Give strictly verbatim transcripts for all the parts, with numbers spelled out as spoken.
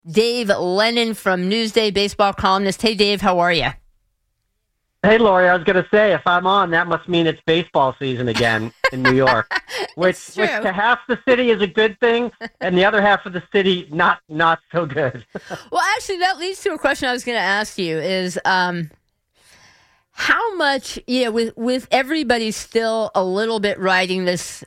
Dave Lennon from Newsday, baseball columnist. Hey, Dave, how are you? Hey, Lori, I was going to say, if I'm on, that must mean it's baseball season again in New York, which, which to half the city is a good thing, and the other half of the city, not not so good. Well, actually, that leads to a question I was going to ask you is um, how much, you know, with, with everybody still a little bit riding this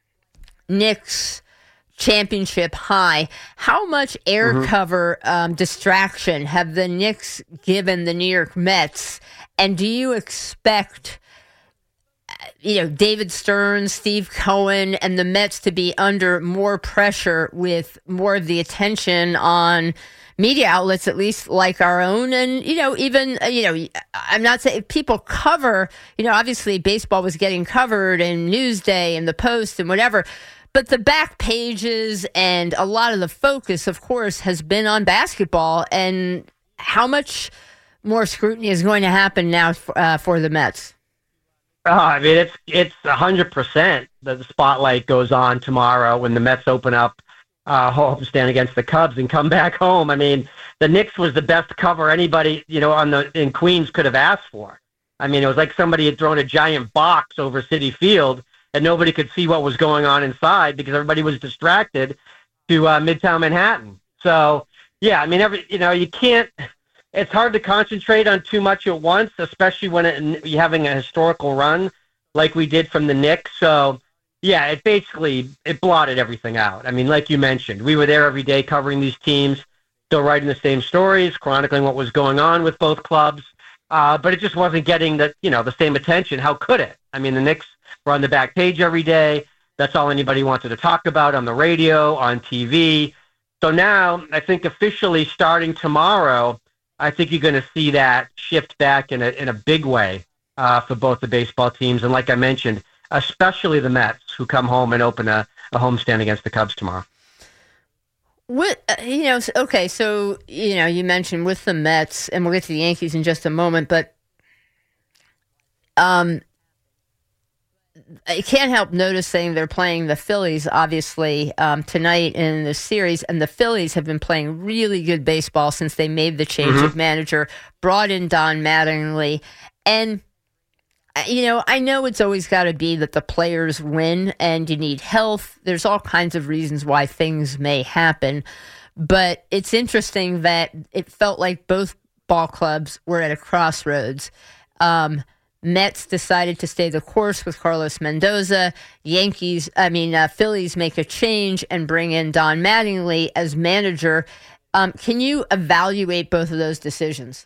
Knicks championship high, how much air mm-hmm. cover um, distraction have the Knicks given the New York Mets? And do you expect, you know, David Stern, Steve Cohen, and the Mets to be under more pressure with more of the attention on media outlets, at least like our own? And, you know, even, you know, I'm not saying people cover, you know, obviously baseball was getting covered in Newsday and the Post and whatever. But the back pages and a lot of the focus, of course, has been on basketball. And how much more scrutiny is going to happen now uh, for the Mets? Oh, I mean, it's it's one hundred percent that the spotlight goes on tomorrow when the Mets open up uh, homestand against the Cubs and come back home. I mean, the Knicks was the best cover anybody, you know, on the in Queens could have asked for. I mean, it was like somebody had thrown a giant box over Citi Field and nobody could see what was going on inside because everybody was distracted to uh, Midtown Manhattan. So, yeah, I mean, every you know, you can't. It's hard to concentrate on too much at once, especially when it, you're having a historical run like we did from the Knicks. So, yeah, it basically it blotted everything out. I mean, like you mentioned, we were there every day covering these teams, still writing the same stories, chronicling what was going on with both clubs, uh, but it just wasn't getting the you know the same attention. How could it? I mean, the Knicks were on the back page every day. That's all anybody wanted to talk about on the radio, on T V. So now, I think officially starting tomorrow, I think you're going to see that shift back in a in a big way uh, for both the baseball teams. And like I mentioned, especially the Mets, who come home and open a, a homestand against the Cubs tomorrow. What, uh, you know, okay, so, you know, you mentioned with the Mets, and we'll get to the Yankees in just a moment, but um, I can't help noticing they're playing the Phillies, obviously, um, tonight in the series, and the Phillies have been playing really good baseball since they made the change mm-hmm. of manager, brought in Don Mattingly, and, you know, I know it's always got to be that the players win, and you need health. There's all kinds of reasons why things may happen, but it's interesting that it felt like both ball clubs were at a crossroads. Um Mets decided to stay the course with Carlos Mendoza. Yankees, I mean, uh, Phillies make a change and bring in Don Mattingly as manager. Um, can you evaluate both of those decisions?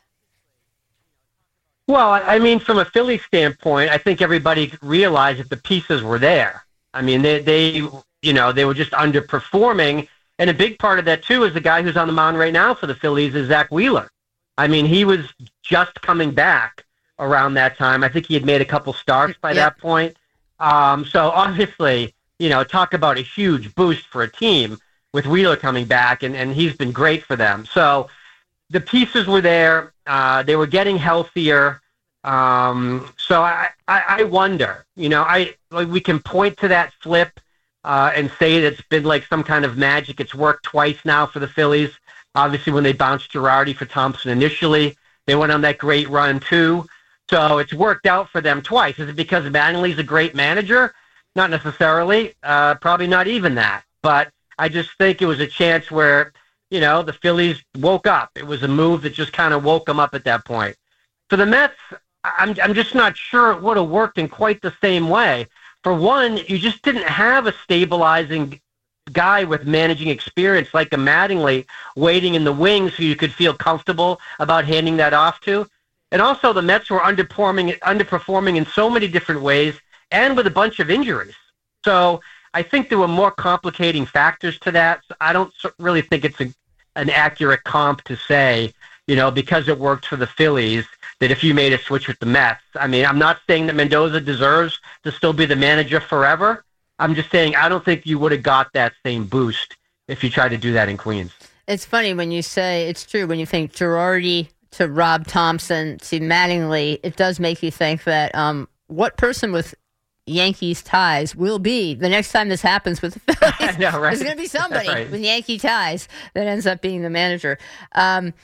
Well, I mean, from a Philly standpoint, I think everybody realized that the pieces were there. I mean, they, they, you know, they were just underperforming. And a big part of that, too, is the guy who's on the mound right now for the Phillies is Zach Wheeler. I mean, he was just coming back around that time. I think he had made a couple starts by yep. that point. Um, so obviously, you know, talk about a huge boost for a team with Wheeler coming back, and, and he's been great for them. So the pieces were there. Uh, they were getting healthier. Um, so I, I, I wonder, you know, I like we can point to that flip uh, and say that it's been like some kind of magic. It's worked twice now for the Phillies. Obviously, when they bounced Girardi for Thompson initially, they went on that great run too. So it's worked out for them twice. Is it because Mattingly's a great manager? Not necessarily. Uh, probably not even that. But I just think it was a chance where, you know, the Phillies woke up. It was a move that just kind of woke them up at that point. For the Mets, I'm I'm just not sure it would have worked in quite the same way. For one, you just didn't have a stabilizing guy with managing experience like a Mattingly waiting in the wings who you could feel comfortable about handing that off to. And also, the Mets were underperforming, underperforming in so many different ways and with a bunch of injuries. So I think there were more complicating factors to that. So I don't really think it's a, an accurate comp to say, you know, because it worked for the Phillies, that if you made a switch with the Mets. I mean, I'm not saying that Mendoza deserves to still be the manager forever. I'm just saying I don't think you would have got that same boost if you tried to do that in Queens. It's funny when you say, it's true, when you think Girardi to Rob Thompson to Mattingly, it does make you think that um, what person with Yankees ties will be the next time this happens with the Phillies. I know, right? There's going to be somebody right. with Yankee ties that ends up being the manager. Um,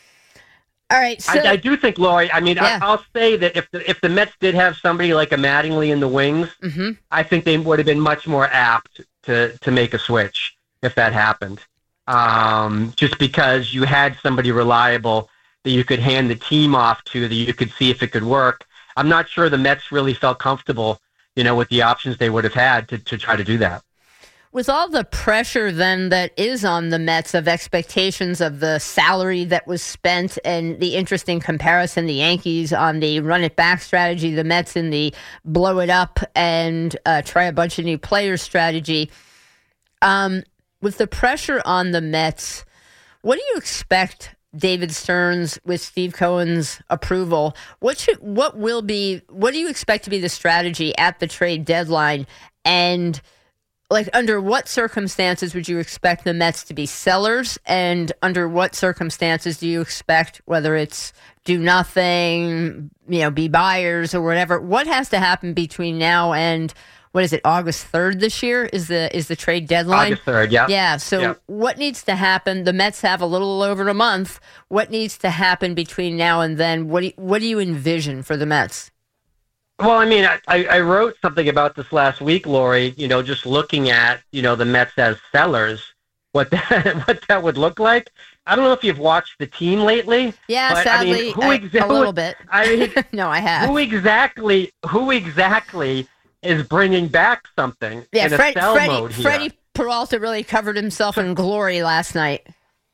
all right. So, I, I do think, Lori, I mean, yeah. I, I'll say that if the, if the Mets did have somebody like a Mattingly in the wings, mm-hmm. I think they would have been much more apt to, to make a switch if that happened. Um, just because you had somebody reliable that you could hand the team off to, that you could see if it could work. I'm not sure the Mets really felt comfortable, you know, with the options they would have had to, to try to do that. With all the pressure then that is on the Mets of expectations of the salary that was spent and the interesting comparison, the Yankees on the run it back strategy, the Mets in the blow it up and uh, try a bunch of new players strategy. Um, with the pressure on the Mets, what do you expect David Stearns with Steve Cohen's approval? What should, what will be, what do you expect to be the strategy at the trade deadline? And like, under what circumstances would you expect the Mets to be sellers? And under what circumstances do you expect, whether it's do nothing, you know, be buyers or whatever, what has to happen between now and, what is it, August third this year is the is the trade deadline? August third, yeah. Yeah, so yeah. What needs to happen? The Mets have a little over a month. What needs to happen between now and then? What do you, what do you envision for the Mets? Well, I mean, I, I wrote something about this last week, Lori, you know, just looking at, you know, the Mets as sellers, what that, what that would look like. I don't know if you've watched the team lately. Yeah, but, sadly, I mean, who I, exa- a little bit. I mean, no, I have. Who exactly, who exactly is bringing back something yeah, in Fred, a sell Freddie, mode here? Freddie Peralta really covered himself in glory last night.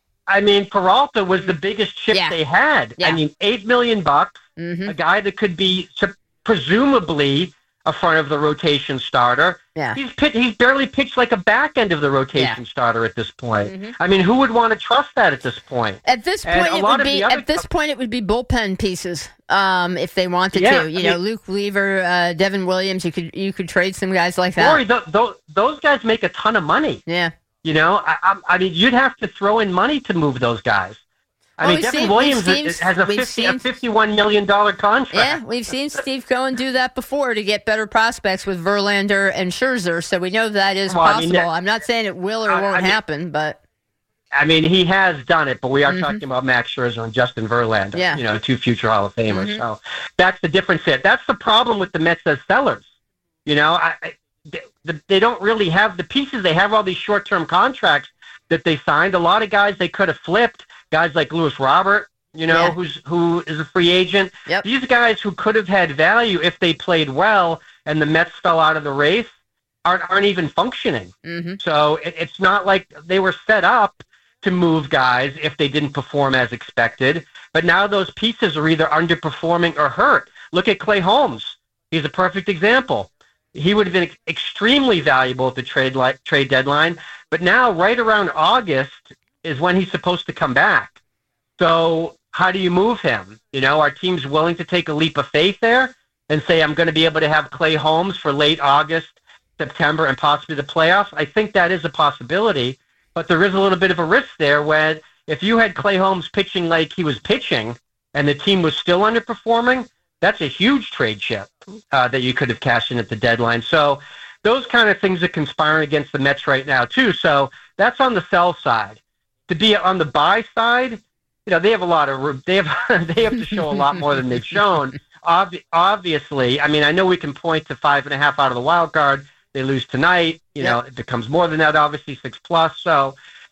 I mean, Peralta was the biggest chip yeah. they had. Yeah. I mean, eight million bucks, mm-hmm. a guy that could be presumably a front of the rotation starter. Yeah. He's pit- he's barely pitched like a back end of the rotation yeah. starter at this point. Mm-hmm. I mean, who would want to trust that at this point? At this And point, a it lot would of be the other at this co- point it would be bullpen pieces. Um, if they wanted Yeah, to, you I know, mean- Luke Weaver, uh, Devin Williams, you could you could trade some guys like that. Lori, th- th- those guys make a ton of money. Yeah. You know, I, I, I mean, you'd have to throw in money to move those guys. I Well, mean, we've Devin seen- Williams we've is- seen- has a, we've fifty, seen- a fifty-one million dollars contract. Yeah, we've seen Steve Cohen do that before to get better prospects with Verlander and Scherzer, so we know that is Well, I possible. mean, that- I'm not saying it will or I- won't I mean- happen, but I mean, he has done it, but we are Mhm. talking about Max Scherzer and Justin Verlander, Yeah. you know, two future Hall of Famers. Mhm. So that's the difference here. That's the problem with the Mets as sellers. You know, I, I, they, they don't really have the pieces. They have all these short-term contracts that they signed. A lot of guys they could have flipped, guys like Lewis Robert, you know, Yeah. who's who is a free agent. Yep. These guys who could have had value if they played well and the Mets fell out of the race aren't, aren't even functioning. mm-hmm. So it, it's not like they were set up to move guys if they didn't perform as expected. But now those pieces are either underperforming or hurt. Look at Clay Holmes. He's a perfect example. He would have been ex- extremely valuable at the trade li- trade deadline. But now, right around August, is when he's supposed to come back. So how do you move him? You know, our team's willing to take a leap of faith there and say, I'm going to be able to have Clay Holmes for late August, September, and possibly the playoffs. I think that is a possibility. But there is a little bit of a risk there when if you had Clay Holmes pitching like he was pitching and the team was still underperforming, that's a huge trade chip uh, that you could have cashed in at the deadline. So those kind of things are conspiring against the Mets right now, too. So that's on the sell side. To be on the buy side, you know, they have a lot of they have they have to show a lot more than they've shown. Ob- obviously, I mean, I know we can point to five and a half out of the wild card. They lose tonight. You Yep. know, it becomes more than that, obviously, six plus. So,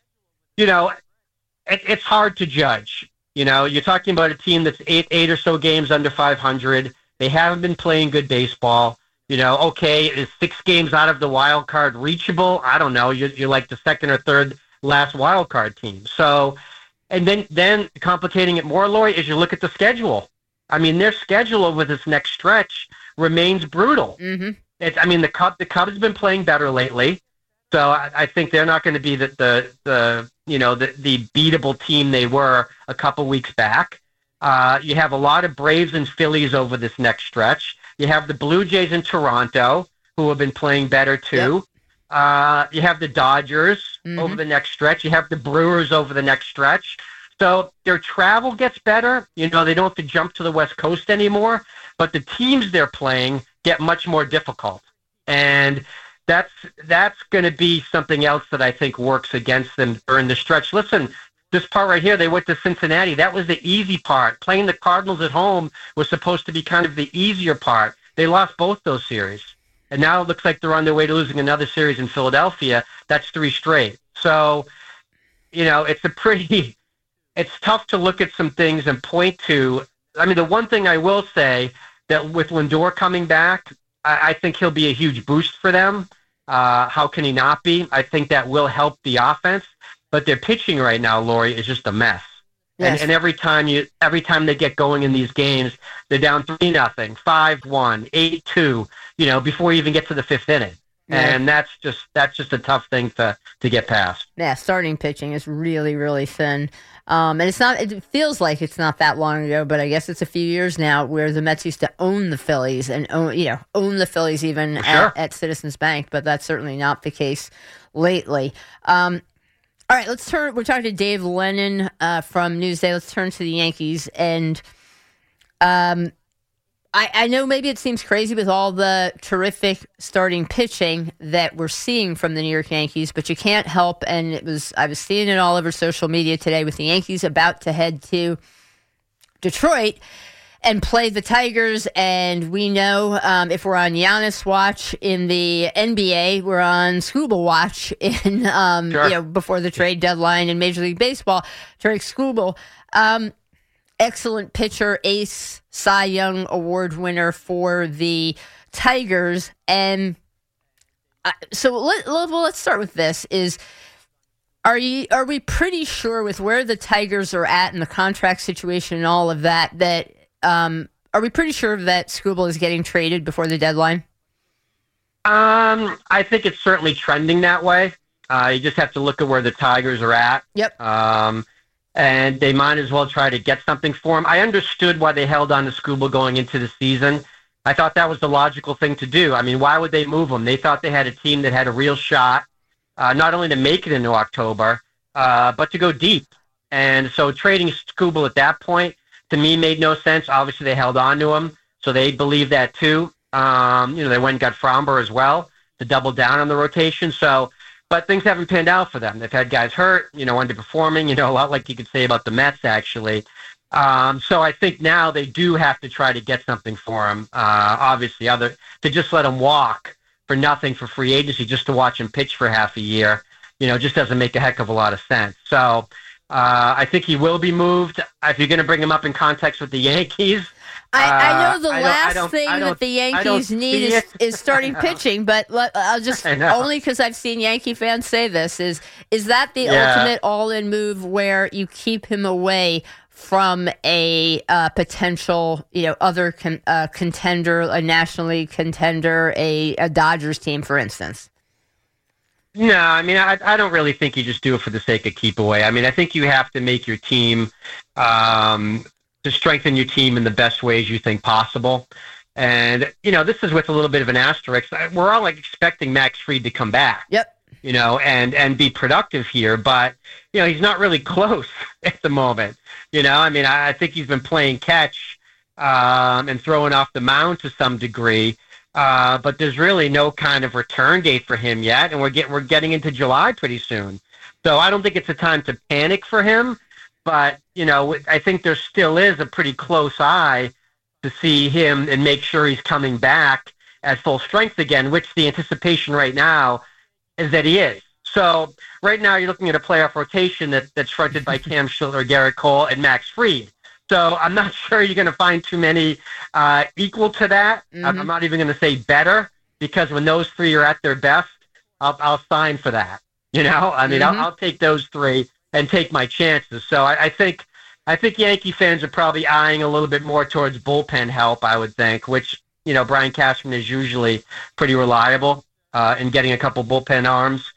you know, it, it's hard to judge. You know, you're talking about a team that's eight, eight or so games under five hundred. They haven't been playing good baseball. You know, okay, is six games out of the wild card reachable? I don't know. You're, you're like the second or third last wild card team. So, and then, then complicating it more, Lori, is you look at the schedule. I mean, their schedule over this next stretch remains brutal. Mm-hmm. It's, I mean, the Cubs, the Cubs have been playing better lately, so I, I think they're not going to be the, the, the you know, the, the beatable team they were a couple weeks back. Uh, you have a lot of Braves and Phillies over this next stretch. You have the Blue Jays in Toronto, who have been playing better too. Yep. Uh, you have the Dodgers Mhm. over the next stretch. You have the Brewers over the next stretch. So their travel gets better. You know, they don't have to jump to the West Coast anymore, but the teams they're playing get much more difficult. And that's that's going to be something else that I think works against them during the stretch. Listen, this part right here, they went to Cincinnati. That was the easy part. Playing the Cardinals at home was supposed to be kind of the easier part. They lost both those series. And now it looks like they're on their way to losing another series in Philadelphia. That's three straight. So, you know, it's a pretty, it's tough to look at some things and point to. I mean, the one thing I will say that with Lindor coming back, I, I think he'll be a huge boost for them. Uh, how can he not be? I think that will help the offense. But their pitching right now, Lori, is just a mess. Yes. And, and every time you, every time they get going in these games, they're down three nothing, five one, eight two. You know, before you even get to the fifth inning, yeah. And that's just that's just a tough thing to to get past. Yeah, starting pitching is really really thin, um, and it's not. It feels like it's not that long ago, but I guess it's a few years now where the Mets used to own the Phillies and own you know own the Phillies even sure. at, at Citizens Bank, but that's certainly not the case lately. Um, All right, let's turn. We're talking to Dave Lennon uh, from Newsday. Let's turn to the Yankees. And um, I, I know maybe it seems crazy with all the terrific starting pitching that we're seeing from the New York Yankees, but you can't help. And it was I was seeing it all over social media today with the Yankees about to head to Detroit and play the Tigers. And we know um, if we're on Giannis watch in the N B A, we're on Skubal watch in um, sure. you know before the trade deadline in Major League Baseball. Tarik Skubal, um, excellent pitcher, ace, Cy Young Award winner for the Tigers. And uh, so let, let, well, let's start with this: is Are you are we pretty sure with where the Tigers are at in the contract situation and all of that that Um, are we pretty sure that Skubal is getting traded before the deadline? Um, I think it's certainly trending that way. Uh, you just have to look at where the Tigers are at. Yep. Um, and they might as well try to get something for him. I understood why they held on to Skubal going into the season. I thought that was the logical thing to do. I mean, why would they move him? They thought they had a team that had a real shot, uh, not only to make it into October, uh, but to go deep. And so trading Skubal at that point, to me, made no sense. Obviously, they held on to him, so they believe that too. Um, you know, they went and got Fromber as well to double down on the rotation. So, but things haven't panned out for them. They've had guys hurt, you know, underperforming. You know, a lot like you could say about the Mets, actually. Um, so I think now they do have to try to get something for him. Uh, obviously, other to just let him walk for nothing for free agency, just to watch him pitch for half a year, you know, just doesn't make a heck of a lot of sense. So. Uh, I think he will be moved. If you're going to bring him up in context with the Yankees, I, I know the uh, I last I don't, thing I that the Yankees need is, is starting pitching, but let, I'll just only because I've seen Yankee fans say this is is that the yeah. ultimate all-in move where you keep him away from a uh, potential, you know, other con, uh, contender, a National League contender, a, a Dodgers team, for instance. No, I mean, I, I don't really think you just do it for the sake of keep away. I mean, I think you have to make your team, um, to strengthen your team in the best ways you think possible. And, you know, this is with a little bit of an asterisk. We're all like expecting Max Fried to come back. Yep. You know, and, and be productive here. But, you know, he's not really close at the moment. You know, I mean, I, I think he's been playing catch um, and throwing off the mound to some degree. Uh, but there's really no kind of return date for him yet, and we're get we're getting into July pretty soon. So I don't think it's a time to panic for him. But you know, I think there still is a pretty close eye to see him and make sure he's coming back at full strength again. Which the anticipation right now is that he is. So right now you're looking at a playoff rotation that that's fronted by Cam Schiller, Garrett Cole, and Max Fried. So I'm not sure you're going to find too many uh, equal to that. Mm-hmm. I'm not even going to say better, because when those three are at their best, I'll, I'll sign for that. You know, I mean, mm-hmm. I'll, I'll take those three and take my chances. So I, I think I think Yankee fans are probably eyeing a little bit more towards bullpen help, I would think, which, you know, Brian Cashman is usually pretty reliable uh, in getting a couple bullpen arms.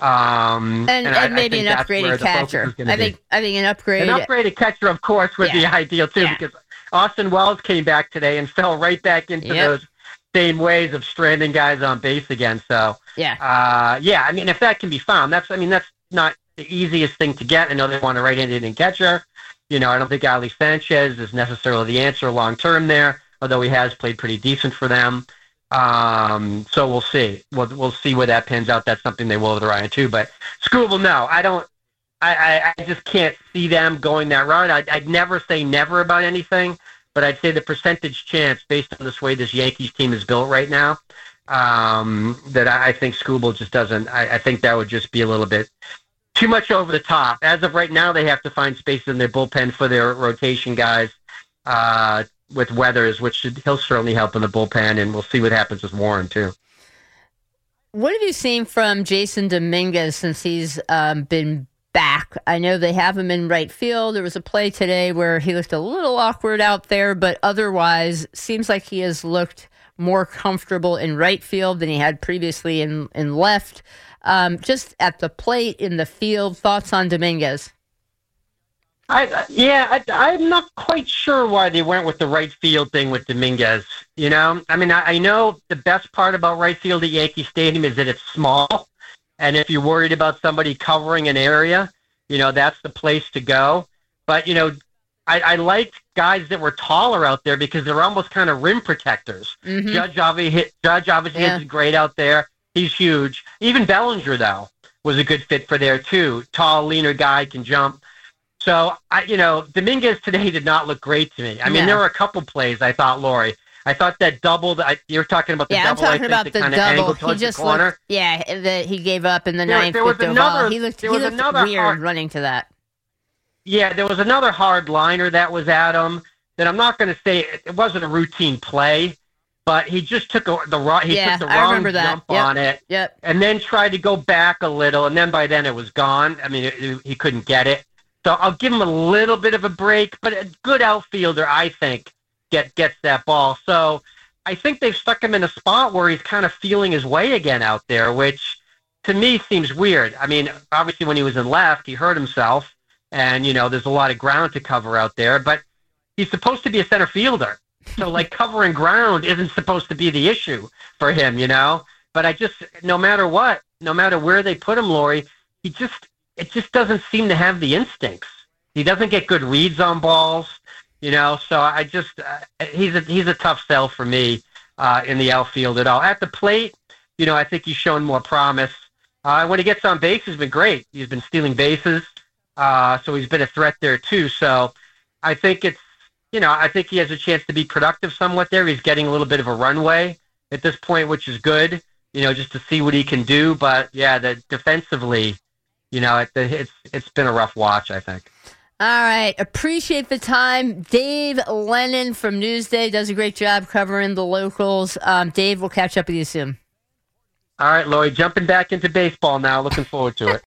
Um, and, and, I, and maybe an upgraded catcher. I think be. I think an upgraded an upgraded catcher, of course, would yeah. be ideal too, yeah. because Austin Wells came back today and fell right back into yep. those same ways of stranding guys on base again. So yeah, uh, yeah. I mean, if that can be found, that's I mean that's not the easiest thing to get. I know they want a right-handed catcher. You know, I don't think Ali Sanchez is necessarily the answer long term there, although he has played pretty decent for them. Um, so we'll see. We'll we'll see where that pans out. That's something they will with Ryan too. But Skubal, no, I don't. I, I, I just can't see them going that route. I'd, I'd never say never about anything, but I'd say the percentage chance, based on this way this Yankees team is built right now, um, that I, I think Skubal just doesn't. I, I think that would just be a little bit too much over the top. As of right now, they have to find spaces in their bullpen for their rotation guys. Uh, with Weathers, which should, he'll certainly help in the bullpen, and we'll see what happens with Warren, too. What have you seen from Jason Dominguez since he's um, been back? I know they have him in right field. There was a play today where he looked a little awkward out there, but otherwise seems like he has looked more comfortable in right field than he had previously in, in left. Um, just at the plate, in the field, thoughts on Dominguez? I, yeah, I, I'm not quite sure why they went with the right field thing with Dominguez. You know, I mean, I, I know the best part about right field at Yankee Stadium is that it's small, and if you're worried about somebody covering an area, you know, that's the place to go. But, you know, I, I liked guys that were taller out there because they're almost kind of rim protectors. Mm-hmm. Judge obviously hit, Judge obviously yeah. hits great out there. He's huge. Even Bellinger, though, was a good fit for there, too. Tall, leaner guy, can jump. So, I, you know, Dominguez today did not look great to me. I mean, yeah. there were a couple plays I thought, Lori. I thought that double, I, you're talking about the yeah, double, I'm talking I think, about the double. He just the looked, yeah, that he gave up in the there, ninth there with another, He looked, he looked weird hard, running to that. Yeah, there was another hard liner that was at him that I'm not going to say, it wasn't a routine play, but he just took a, the, he yeah, took the wrong jump yep. on it yep. and then tried to go back a little, and then by then it was gone. I mean, it, it, he couldn't get it. So I'll give him a little bit of a break, but a good outfielder, I think, get gets that ball. So I think they've stuck him in a spot where he's kind of feeling his way again out there, which to me seems weird. I mean, obviously when he was in left, he hurt himself, and, you know, there's a lot of ground to cover out there, but he's supposed to be a center fielder. So, like, covering ground isn't supposed to be the issue for him, you know? But I just, no matter what, no matter where they put him, Lori, he just... it just doesn't seem to have the instincts. He doesn't get good reads on balls, you know. So I just uh, he's a he's a tough sell for me uh, in the outfield at all. At the plate, you know, I think he's shown more promise. Uh, when he gets on base, he's been great. He's been stealing bases, uh, so he's been a threat there too. So I think it's you know I think he has a chance to be productive somewhat there. He's getting a little bit of a runway at this point, which is good. You know, just to see what he can do. But yeah, the defensively. You know, it, it's it's been a rough watch, I think. All right. Appreciate the time. Dave Lennon from Newsday does a great job covering the locals. Um, Dave, we'll catch up with you soon. All right, Lori, jumping back into baseball now. Looking forward to it.